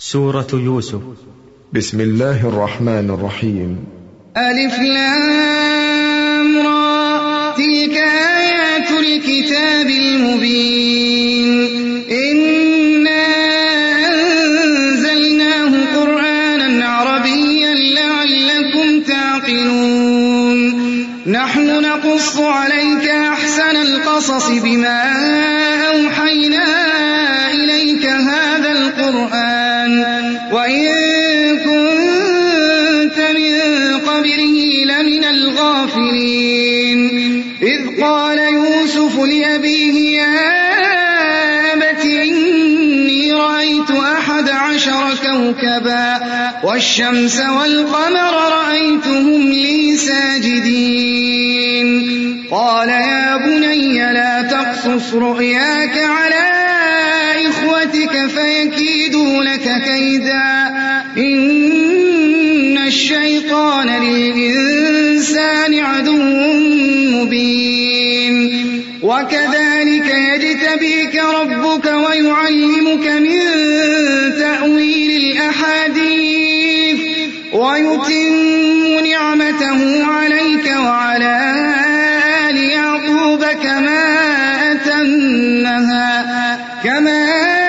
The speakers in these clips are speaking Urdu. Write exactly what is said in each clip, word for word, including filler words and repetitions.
سورة يوسف. بسم الله الرحمن الرحيم. ألف لام را، تلك آيات الكتاب المبين. إنا أنزلناه قرآنا عربيا لعلكم تعقلون. نحن نقص عليك أحسن القصص بما أوحينا إليك هذا القرآن، وإن كنت من قبله لمن الغافلين. إذ قال يوسف لأبيه يا أبت إني رأيت أحد عشر كوكبا والشمس والقمر رأيتهم لي ساجدين. قال يا بني لا تقصص رؤياك على إخوتك فيكيدوا لك كيدا، إن الشيطان للإنسان عدو مبين. وكذلك يجتبيك ربك ويعلمك من تأويل الأحاديث ويتم نعمته عليك وعلى آل يعقوب كما أتمها كما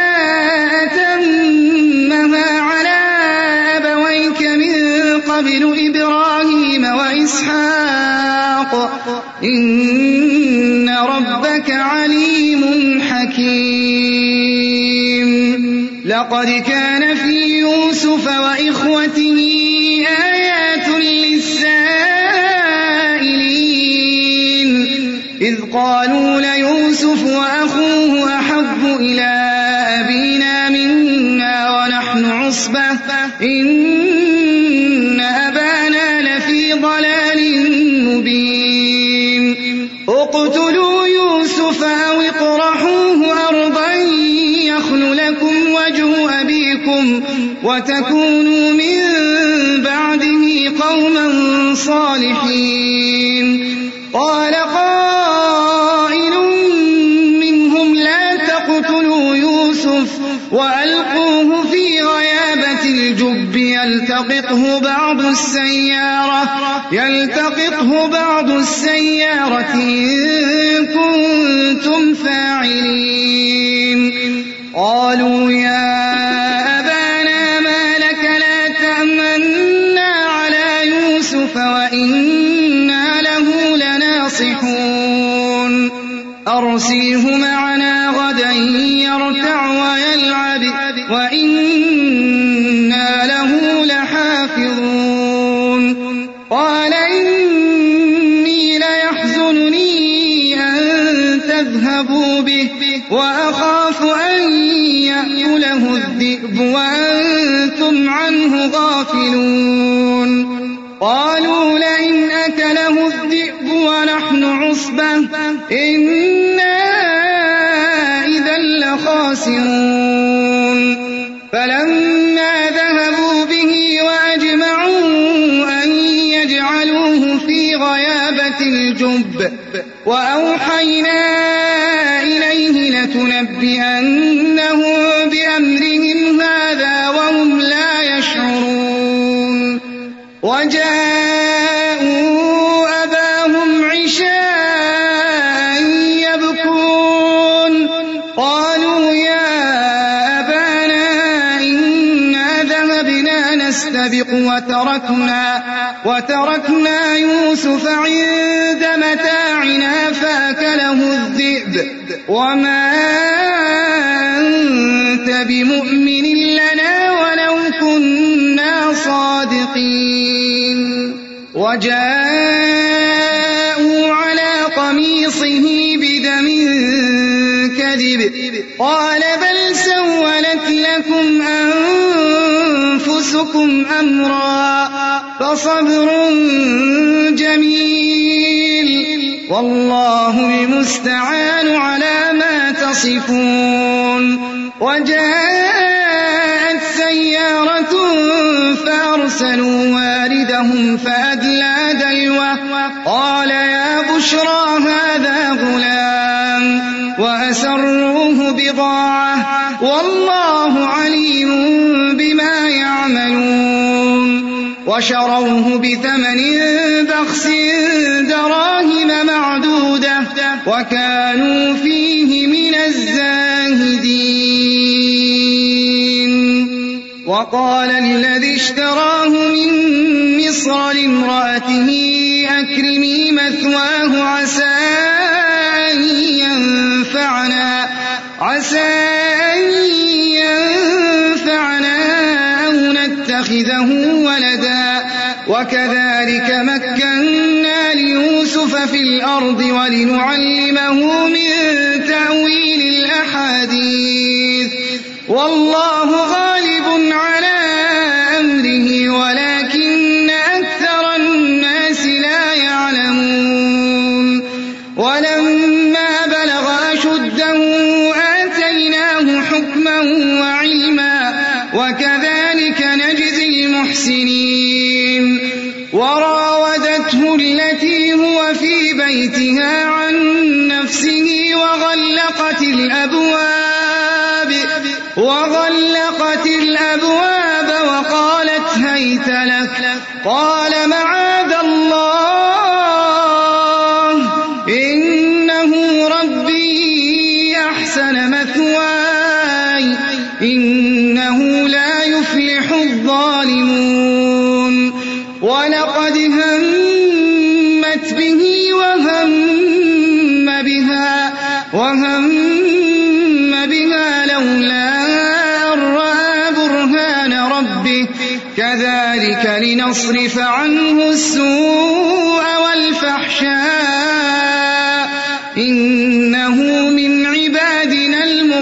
أتمها على أبويك من قبل إبراهيم وإسحاق، إن ربك عليم حكيم. لقد كان في يوسف وإخوته آيات للسائلين، إذ قالوا ليوسف وأخوه أحب إلى أبينا منا ونحن عصبة إن أبانا لفي ضلال مبين. اقتلوا يوسف أو اطرحوه أرضا يخل لكم وجه أبيكم وتكونوا من بعده قوما صالحين. قال قائل منهم لا تقتلوا يوسف وألقوه في غيابة الجب يلتقطه بعض السيارة يلتقطه بعض السيارة إن كنتم فاعلين. قالوا يا أبانا ما لك لا تأمنا على يوسف وإنا له لناصحون. أرسله معنا غدا يرتع ويلعب وإنا له لحافظون. قال إني ليحزنني أن تذهبوا به وأخاف أن يأكله الذئب وأنتم عنه غافلون. قالوا لئن أكله الذئب ونحن عصبة إنا إذا لخاسرون. فلما ذهبوا به وأجمعوا أن يجعلوه في غيابة الجب وأوحينا إليه لتنبئنهم بأمرهم هذا وهم لا يشعرون. وجاءوا أباهم عشاء يبكون. قالوا يا أبانا إنا ذهبنا نستبق وتركنا, وتركنا يوسف عند متاعنا فأكله الذئب وما أنت بمؤمن لنا ولو كنا صادقين. وجاءوا على قميصه بدم كذب قال بل سولت لكم أنفسكم أمرا فصبر جميل والله المستعان على ما تصفون. وجاءت سيارة فأرسلوا واردهم فأدلى دلوه قال يا بشرى هذا غلام وأسروه بضاعة والله عليم بما وشروه بثمن بخس دراهم معدودة وكانوا فيه من الزاهدين. وقال الذي اشتراه من مصر لامرأته أكرمي مثواه عسى أن ينفعنا عسى أن ينفعنا أو نتخذه ولدا وكذلك مكنا ليوسف في الأرض ولنعلمه من تأويل الأحاديث والله غالب على أمره ولكن أكثر الناس لا يعلمون. ولما بلغ أشده آتيناه حكما وعلما وكذلك نجزي المحسنين. وراودته التي هو في بيتها عن نفسه وغلقت الأبواب وغلقت الأبواب وقالت هيت لك قال معاذ الله إنه ربي أحسن مثواي إنه لا يفلح الظالمون. ولقد همت به وهم بها وهم بها لولا أن رأى برهان ربه كذلك لنصرف عنه السوء والفحشاء إنه من عبادنا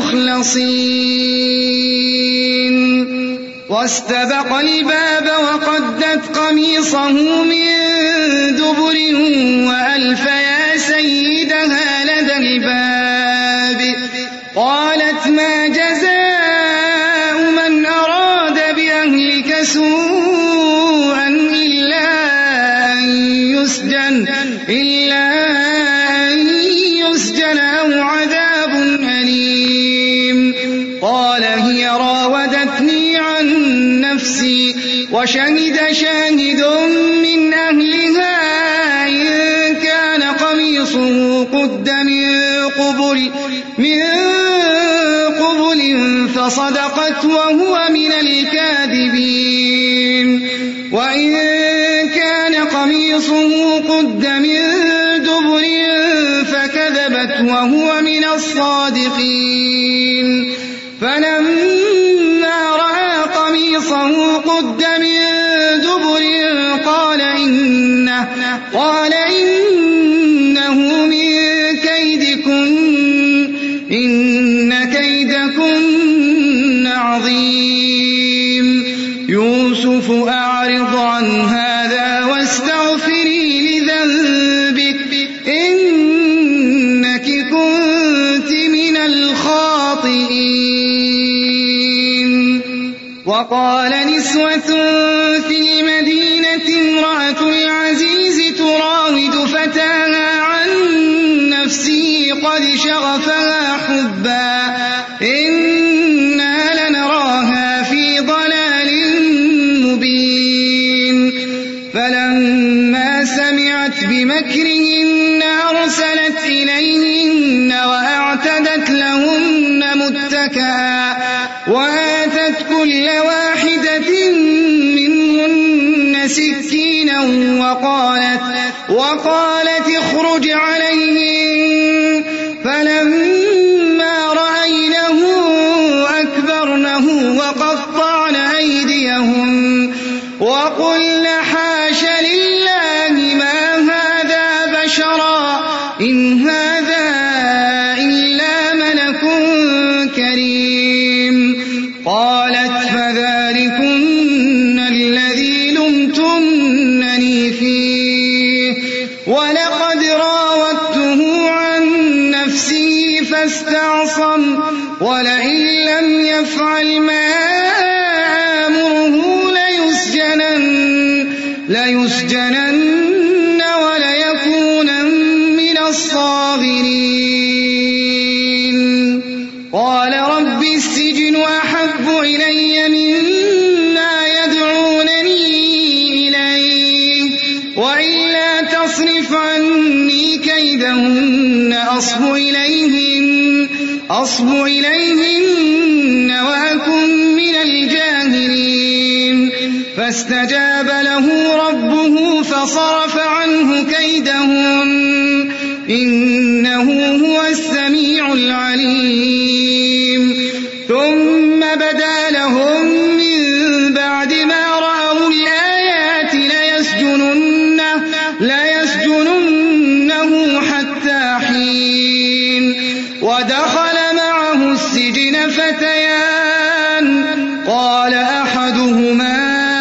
المخلصين. واستبق الباب وقدت قميصه من دبر وألف يا سيدها لدى الباب قالت ما جزاء من أراد بأهلك سوءا إلا أن يسجن إلا أن يسجن أو عذاب أليم. قال هي راودتني عن نفسي وشهد شاهد من أهلها إن كان قميصه قد من قبل من قبل فصدقت وهو من الكاذبين وإن كان قميصه قد من دبر فكذبت وهو من الصادقين. فلما رأى قميصه قد من دبر قال إنه قال إنه من كيدكن إن كيدكن عظيم. يوسف أعرض عن هذا واستغفري لذنبك إنك كنت من الخاطئين. وقال نسوة في المدينة امرأة العزيز تراود فتاها عن نفسه قد شغفها حبا إنا لنراها في ضلال مبين. فلما سمعت بمكرهن أرسلت إليهن وأعتدت لهن متكئا وآتت كل واحدة منهن سكينا وقالت وقالت اخرج عليهن. فلما رأينه أكبرنه وقطعن أيديهن وقلن حاش لله ما هذا بشرا إن هذا إلا ملك كريم. قالت فذلكن الذي لمتنني فيه ولقد راودته عن نفسه فاستعصم ولئن لم يفعل ما آمره ليسجنن ليسجنن وليكونن من الصاغرين. قال رب السجن أحب إلي مما يدعونني أصب إليهن وأكن من الجاهلين فاستجاب له ربه فصرف عنه كيدهن إنه هو السميع العليم ثم بدا لهم من بعد ما رأوا الآيات ليسجننه, ليسجننه حتى حين ودخل معه السجن فتيان قال أحدهما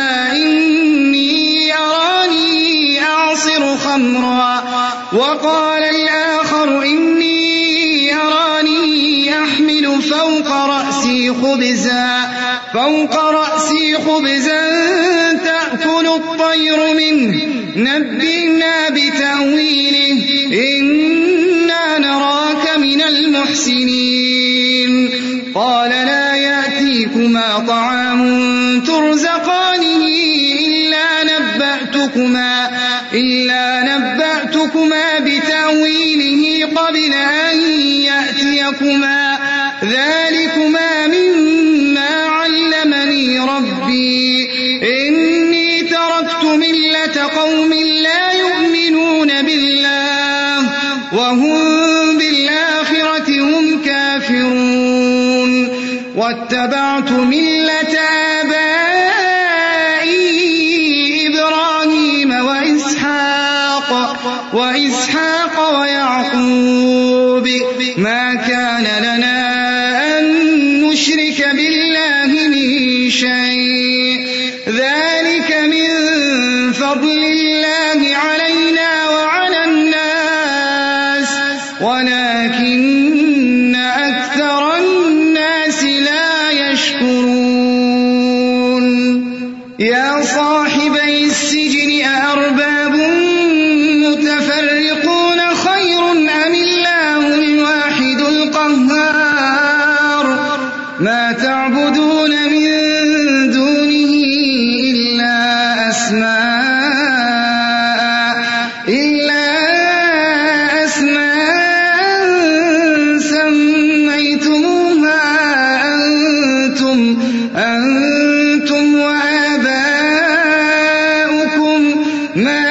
إني أراني أعصر خمرا وقال الآخر إني أراني أحمل فوق رأسي خبزا فوق رأسي خبزا تأكل الطير منه نبئنا بتأويله إنا نراك من المحسنين قال لا يأتيكما طعام ترزقانه إلا نبأتكما إلا نبأتكما بتأويله قبل أن يأتيكما ذلكما مما علمني ربي إني تركت ملة قوم لا يؤمنون بالله وهم بالآخرة هم كافرون واتبعت ملة آبائي إبراهيم وإسحاق وإسحاق ويعقوب ما كان لنا أن نشرك بالله من شيء ذلك من فضل الله علينا وعلى الناس ولكن أكثر الناس لا يشكرون يا صاحبي السجن أأرباب متفرقون خير أم الله الواحد القهار ما تعبدون من دونه إلا أسماء إلا أسماء سميتموها أنتم أنتم وآباؤكم ما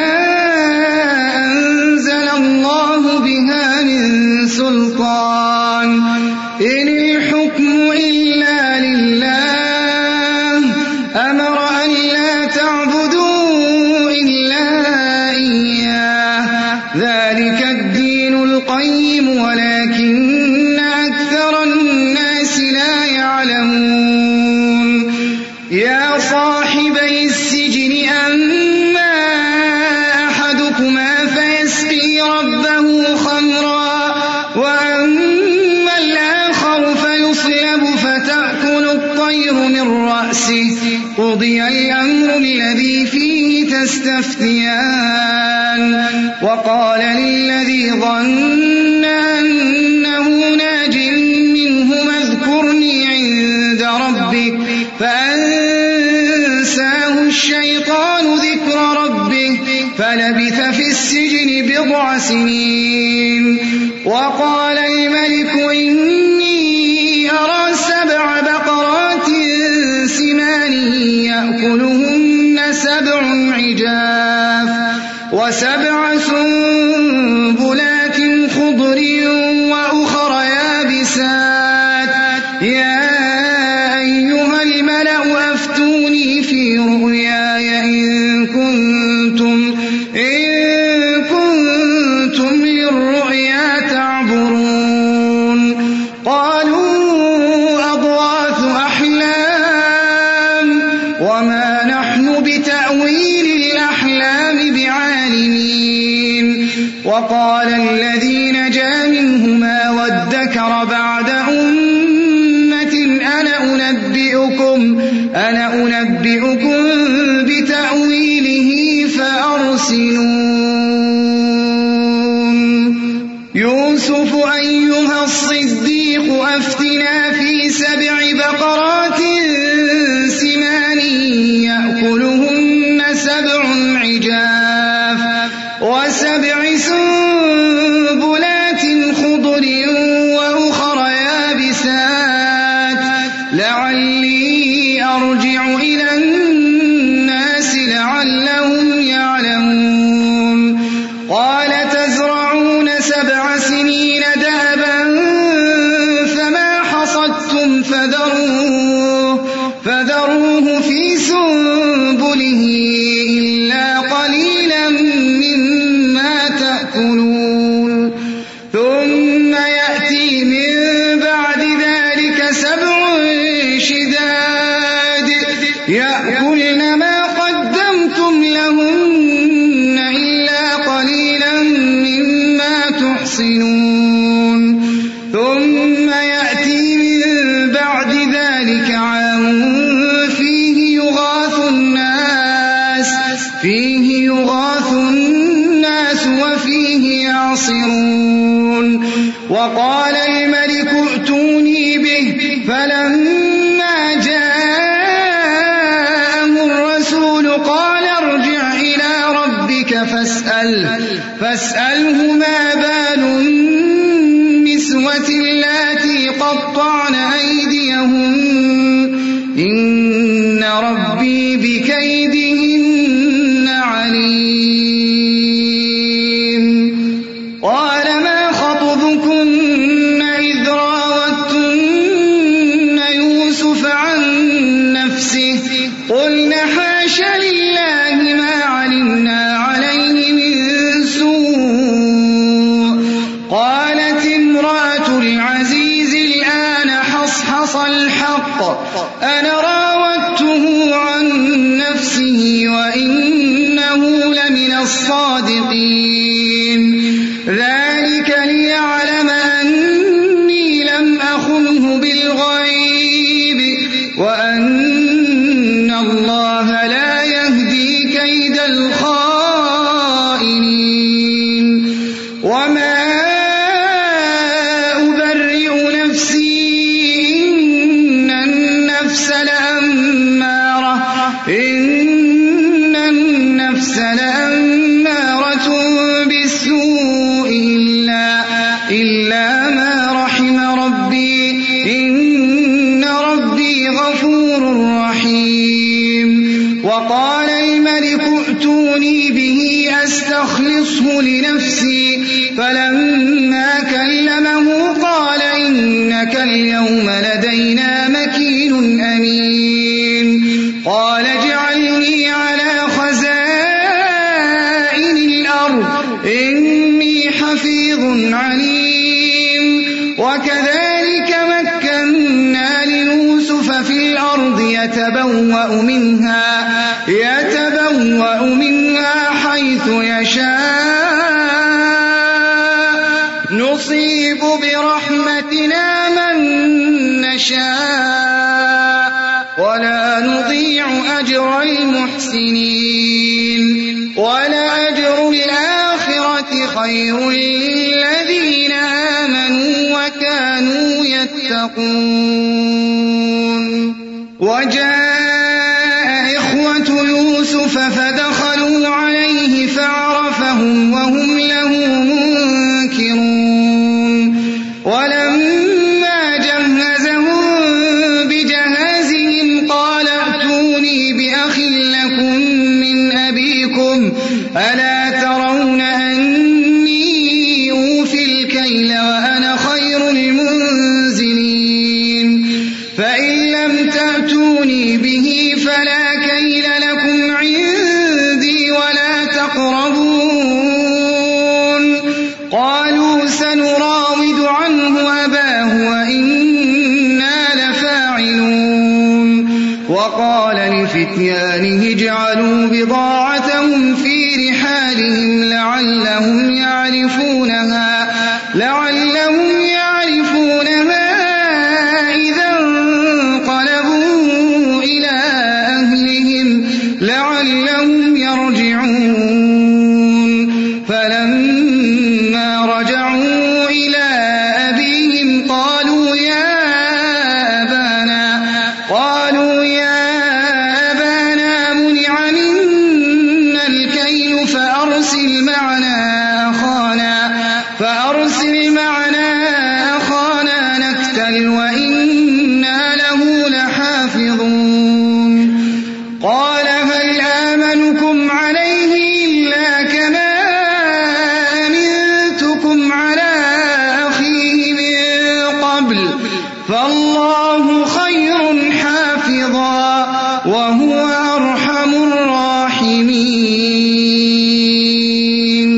أنزل الله بها من سلطان إن الحكم إلا لله أمر أن لا تعبدوا إلا إياه ذلك الدين القيم ولكن أكثر الناس لا يعلمون يا صاحبي السجن أما أحدكما فيسقي ربه خمرا وأما الآخر فيصلب فتأكل الطير من رأسه قضي الأمر الذي فيه تستفتيان وقال للذي ظن أنه ناج منهما اذكرني عند ربك فأنساه الشيطان ذكر ربه فلبث في السجن بضع سنين وقال الملك إني أرى سبع بقرات سمان يأكلهن سبع عجاف وسبع سنبلات خضر وأخر يابسات يا أيها الملأ أفتوني في رؤياي إن كنتم إن كنتم للرؤيا تعبرون قالوا أضغاث أحلام وما نحن بتأويل الأحلام بعالمين وقال الذي نجا منهما وادكر بعد أمة أنا أنبئكم أنا أنبئكم بتأويله فأرسلون يوسف أيها الصديق أفتنا في سبع بقرات سمان يأكلهن سبع عجاف وسبع سنبلات خضر وأخر يابسات أرجع إلى الناس لعلهم يعلمون قال تزرعون سبع سنين دأبا فما حصدتم فذروه, فذروه في سنبله إلا قليلا مما تأكلون ثم يأتي من بعد ذلك سبع شداد يأكلن ما قدمتم لهن إلا قليلا مما تحصنون ثم يأتي من بعد ذلك عام فيه يغاث الناس فيه يغاث الناس وفيه يعصرون وقال الملك ائتوني به فلما جاءه الرسول قال ارجع إلى ربك فاسأل فاسأله ما بال النسوة اللاتي قطعن أيديهن إن ربي بكيدهن عليم قال ما خطبكن إذ راوتن يوسف عن نفسه قلن حاش لله ما علمنا عليه من سوء قالت امرأة العزيز الآن حصحص الحق أنا راودته عن نفسه وإنه لمن الصادقين ذلك ليعلم أني لم أخنه بالغيب وأن الله لا يهدي كيد الخائنين وما أبرئ نفسي إن النفس لأمارة إن النفس لأمارة بالسوء إلا, إلا ما رحم ربي إن ربي غفور رحيم وقال الملك ائتوني به أستخلصه لنفسي فلما كلمه قال إنك اليوم لدينا مكين أمين قال اجعلني على خزائن الأرض إني حفيظ عليم وكذلك مكنا ليوسف في الأرض يتبوأ منها يتبوأ منها حيث يشاء نصيب برحمتنا من نشاء ولا نضيع أجر المحسنين ولأجر الآخرة خير للذين آمنوا وكانوا يتقون وجاء إخوة يوسف فدخلوا عليه فعرفهم وهم له منكرون ولما جهزهم بجهازهم قال ائتوني بأخ لكم من أبيكم ألا ترون أني أوفي الكيل وأنا خير المنزلين فإن لم تأتوني به فلا كيل لكم عندي ولا تقربون قالوا سنراود عنه أباه وإنا لفاعلون وقال لفتيانه اجعلوا بضاعتهم في رحالهم لعلهم يعرفونها لعلهم يعرفونها إذا انقلبوا إلى أهلهم لعلهم يرجعون فلما رجعوا إلى أبيهم قالوا يا أبانا قالوا يا أبانا منع منا الكيل فأرسل معنا أخانا فأرسل معنا وهو أرحم الراحمين.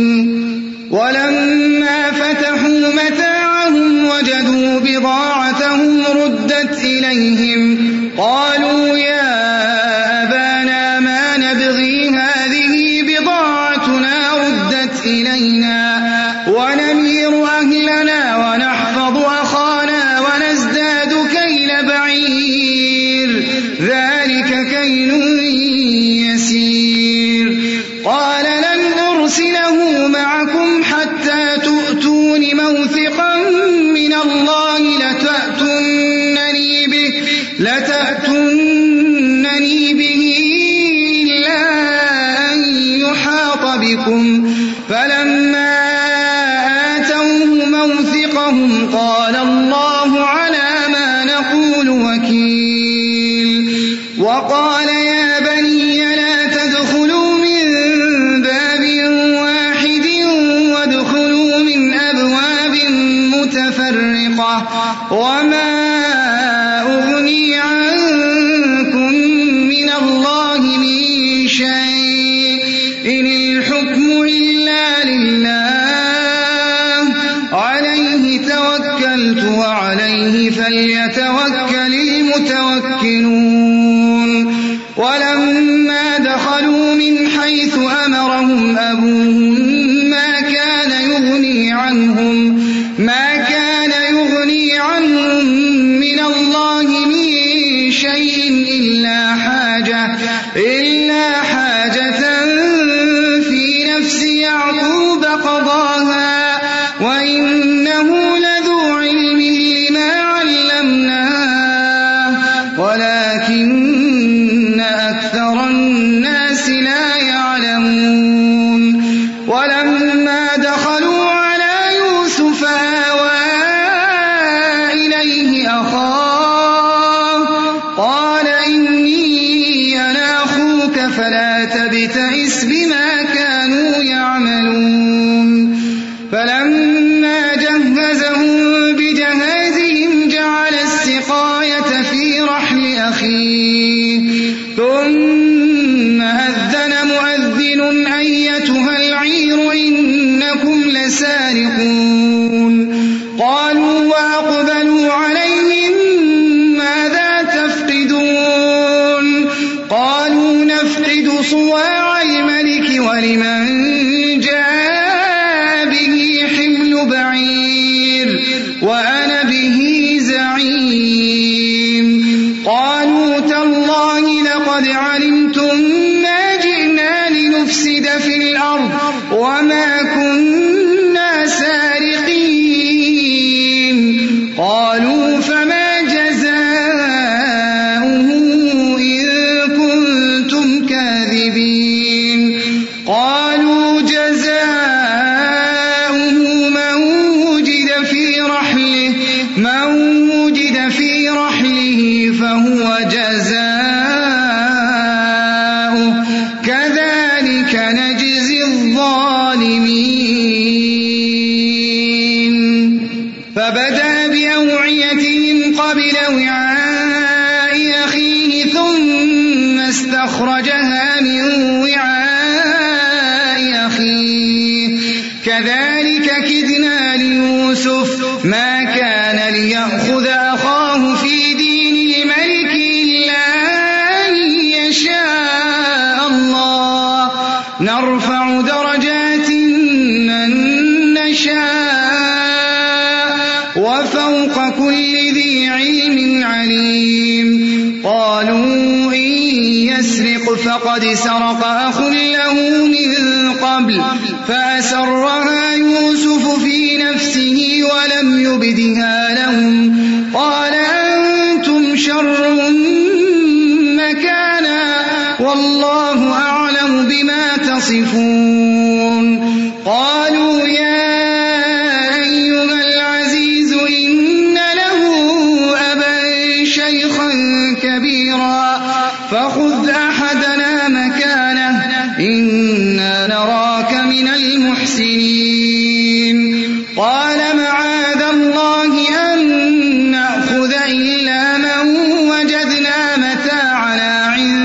ولما فتحوا متاعهم وجدوا بضاعتهم ردت إليهم قالوا يا أبانا ما نبغي هذه بضاعتنا ردت إلينا ونمير أهلنا ونحفظ أخانا ونزداد كيل بعير ذلك كيل يسير. قال لن أرسله معكم حتى تؤتون موثقا من الله لتأتونني به, لتأتونني به إلا أن يحاط بكم. فلما آتوه موثقهم قال الله على ما نقول وكيل. وقال يا بني لا تدخلوا من باب واحد وادخلوا من أبواب متفرقة وما أغني عنكم من الله من شيء إن الحكم إلا لله عليه توكلت وعليه فليتوكل المتوكلون. ولما دخلوا من حيث أمرهم أبوهم ما كان يغني عنهم ما كان يغني عنهم من الله من شيء إلا حاجة إلا حاجة في نفس يعقوب قضاها وإنه لذو علم لما علمناه ولكن أكثر الناس لا يعلمون. ولما دخلوا على يوسف آوى إليه أخاه قال إني أنا أخوك فلا تبتئس بما كانوا يعملون. فلما جهزهم بجهازهم جعل السقاية في رحل أخيه ثم أذن مؤذن أيتها العير إنكم لسارقون. قالوا وأقبلوا عليهم ماذا تفقدون؟ قالوا نفقد صواع الملك ولمن جاء به حمل بعير وأنا به زعيم. قالوا تالله لقد علمتم ما جئنا لنفسد في الأرض وما كنا سارقين. قالوا فما جزاؤه إن كنتم كاذبين؟ قالوا جزاؤه من وجد في رحله من وجد في رحله فهو جزاؤه كذلك نجزي الظالمين. فبدأ بأوعيتهم قبل وعاء أخيه ثم استخرجها من وعاء أخيه كذلك كدنا ليوسف ما كان ليأخذ أخاه في دين الملك إلا أن يشاء الله نرفع درجات من نشاء وفوق كل ذي علم عليم. قالوا إن يسرق فقد سرق أخ له من قبل فأسرها يوسف في نفسه ولم يبدها لهم. قال أنتم شر مكانا والله أعلم بما تصفون. قالوا يا أيها العزيز إن له أبا شيخا كبيرا فخذ أحدنا مكانه إنا نراك من المحسنين. قال معاذ الله أن نأخذ إلا من وجدنا متاعنا عنده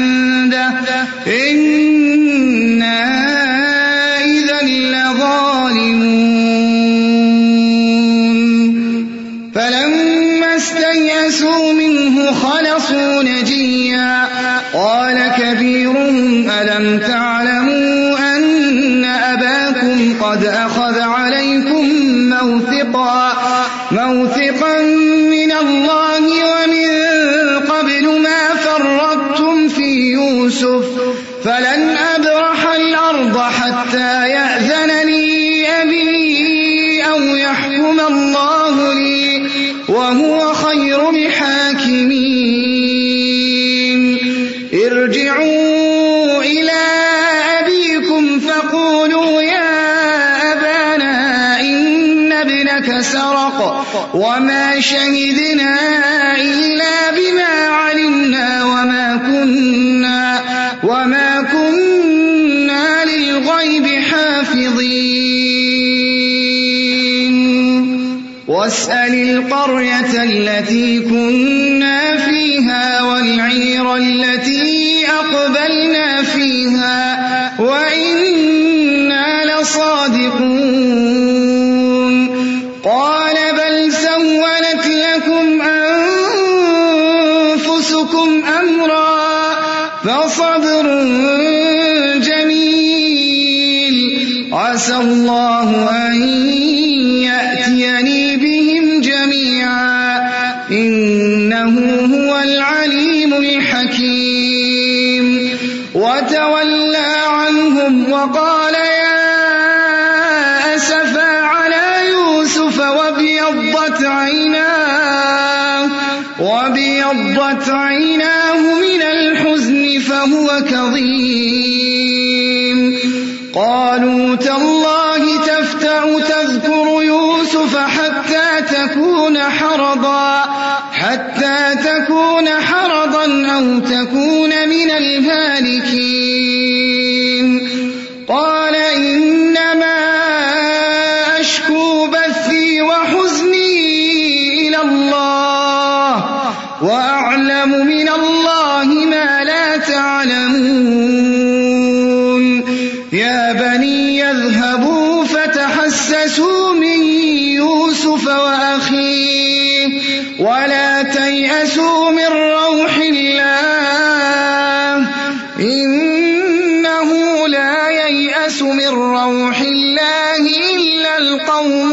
كبيرهم ألم تعلموا أن أباكم قد أخذ عليكم موثقا موثقا من الله ومن قبل ما فرطتم في يوسف فلن أبرح الأرض حتى يأذن لي أبي أو يحكم الله لي وهو خير الحاكمين ارجعوا إلى أبيكم فقولوا يا أبانا إن ابنك سرق وما شهدنا إلا بما علمنا وما كنا وما كنا للغيب حافظين واسأل القرية التي كنا فيها والعير التي أقبلنا فيها وإنا لصادقون قال بل سولت لكم أنفسكم أمرا فصبر جميل عسى الله أن يأتيني بهم جميعا إنه هو العليم الحكيم وتولى عنهم وقال يا أسفا على يوسف وابيضت عيناه وابيضت عيناه من الحزن فهو كظيم قالوا تالله تفتأ تذكر يوسف حتى تكون حرضا حتى تكون حرضا أو تكون من الهالكين قال إنما أشكو بثي وحزني إلى الله وأعلم من الله ما لا تعلمون يا بني يذهبوا فتحسسوا من يوسف وأخيه ولا تيأسوا من روح الله إنه لا ييأس من روح الله إلا القوم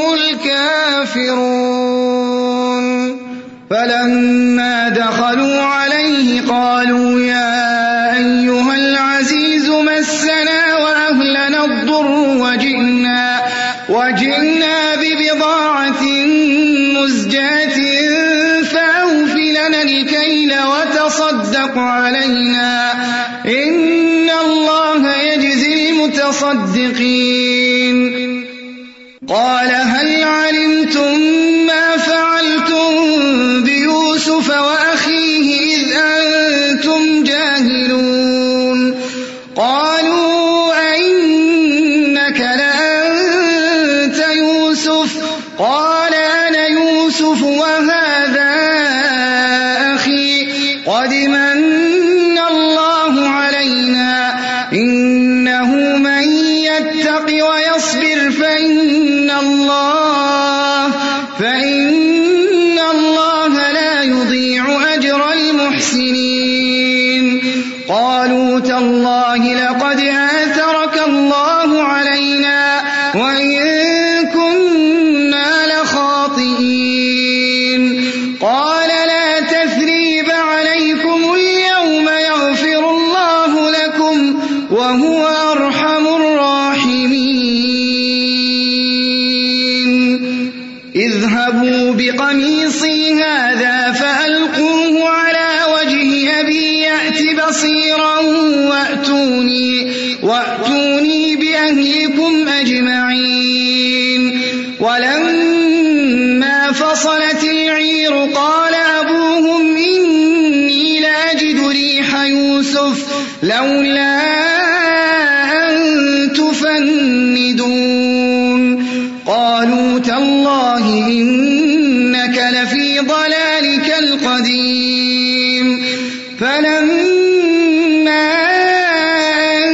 الكافرون فلما دخلوا عليه قالوا يا أيها العزيز مسنا وأهلنا الضر وجئنا وجئنا ببضاعة مزجاة فأوف لنا الكيل وتصدق علينا إن الله يجزي المتصدقين قال هل علمتم ما فعلتم بيوسف وأخيه إذ أنتم جاهلون قالوا أئنك لأنت يوسف قال أنا يوسف وهذا أخي قد من الله علينا إنه من يتق ويصبر فإن الله فإن الله لا يضيع أجر المحسنين قالوا تالله لقد آثرك الله علينا وإن كنا لخاطئين قال لا تثريب عليكم اليوم يغفر الله لكم وهو أرحم الراحمين اذهبوا بقميصي هذا فألقوه على وجه أبي يأت بصيرا وأتوني, وأتوني بأهلكم أجمعين ولما فصلت العير قال أبوهم إني لأجد ريح يوسف لولا أن تفندون قالوا تالله إنك لفي ضلالك القديم فلما أن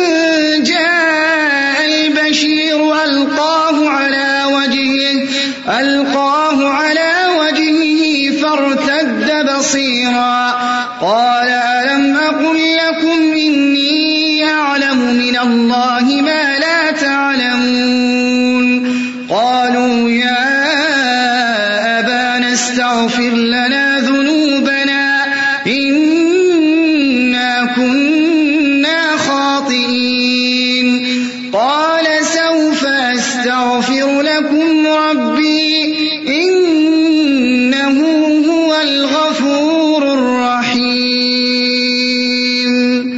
جاء البشير ألقاه على وجهه ألقاه على وجهه فارتد بصيرا قال ألم أقل لكم الله ما لا تعلمون قالوا يا أبانا استغفر لنا ذنوبنا إنا كنا خاطئين قال سوف أستغفر لكم ربي إنه هو الغفور الرحيم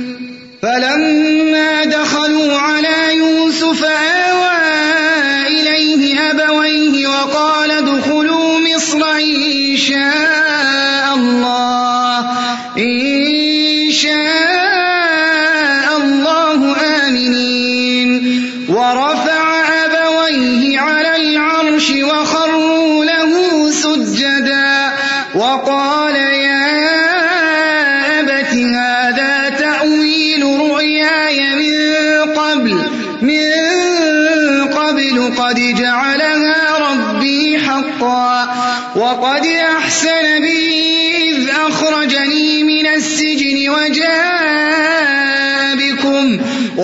فلما دخلوا على يوسف آوى إليه أبويه وقال ادخلوا مصر إن شاء الله إن شاء الله آمنين ورفع أبويه على العرش وخروا له سجدا وقال يا أبت هذا تأويل رؤياي من قبل من قبل قد جعلها ربي حقا وقد أحسن بي إذ أخرجني من السجن وجاء بكم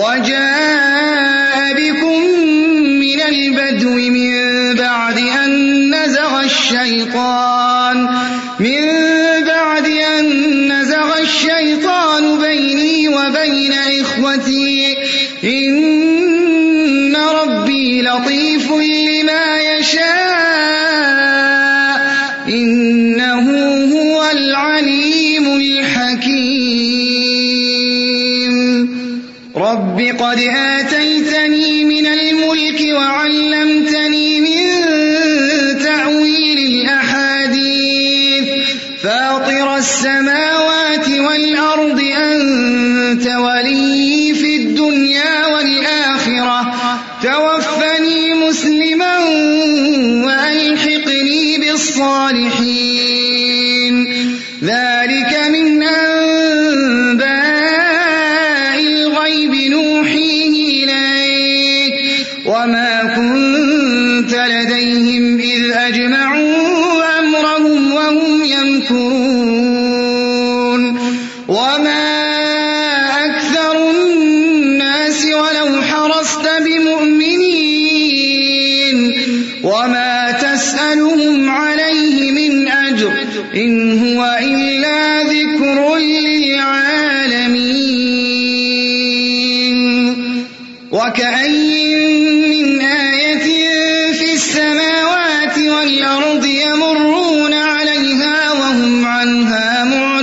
وجاء بكم من البدو من بعد أن نزغ الشيطان من بعد أن نزغ الشيطان بيني وبين إخوتي إن ربي لطيف لما يشاء إنه هو العليم الحكيم رب قد آتيتني من الملك وعلمتني من تأويل الأحاديث فاطر السماوات والأرض أنت ولي في الدنيا والآخرة توفني مسلما وألحقني بالصالحين ذلك من أنباء الغيب نوحيه إليك وما كنت لديهم إذ أجمعوا أمرهم وهم يمكرون وما أكثر الناس ولو حرصت بمؤمنين وما تسألهم عليه من أجر إن هو إلا ذكر للعالمين وكأين من آية في السماوات والأرض يمرون عليها وهم عنها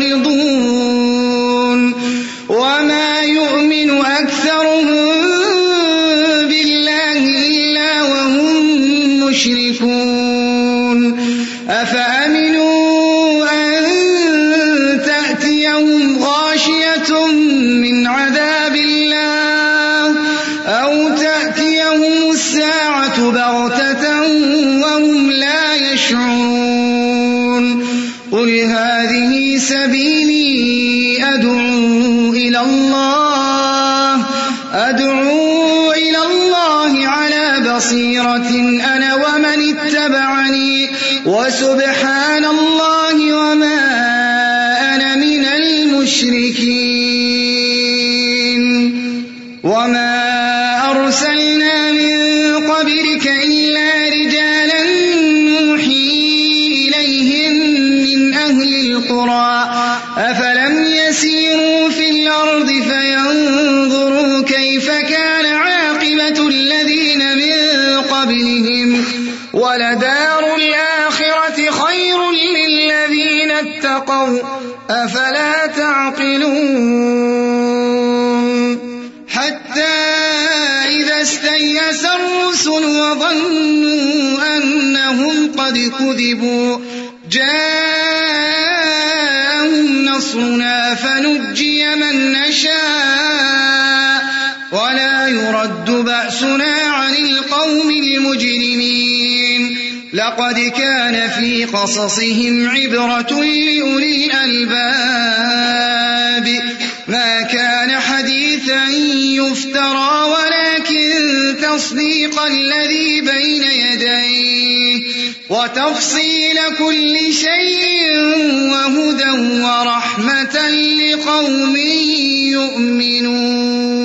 معرضون وما يؤمن أكثرهم بالله إلا وهم مشركون أفأمنوا أن تأتيهم غاشية من عذاب الله أو تأتيهم الساعة بغتة وهم لا يشعرون قل هذه سبيلي أدعو إلى الله أدعو إلى الله على بصيرة أنا ومن اتبعني وسبحان الله وما أنا من المشركين وما أرسلنا من قبلك إلا رجالا نوحي إليهم من أهل القرى أفلم يسيروا في الأرض فينظروا كيف كان عاقبة الذين من قبلهم ولدار الآخرة خير للذين اتقوا أفلا تعقلون حتى إذا استيأس الرسل وظنوا أنهم قد كذبوا جاءهم نصرنا فنجي من نشاء ولا يرد بأسنا عن القوم المجرمين لقد كان في قصصهم عبرة لأولي الألباب ما كان حديثا يفترى ولكن تصديق الذي بين يديه وتفصيل كل شيء وهدى ورحمة لقوم يؤمنون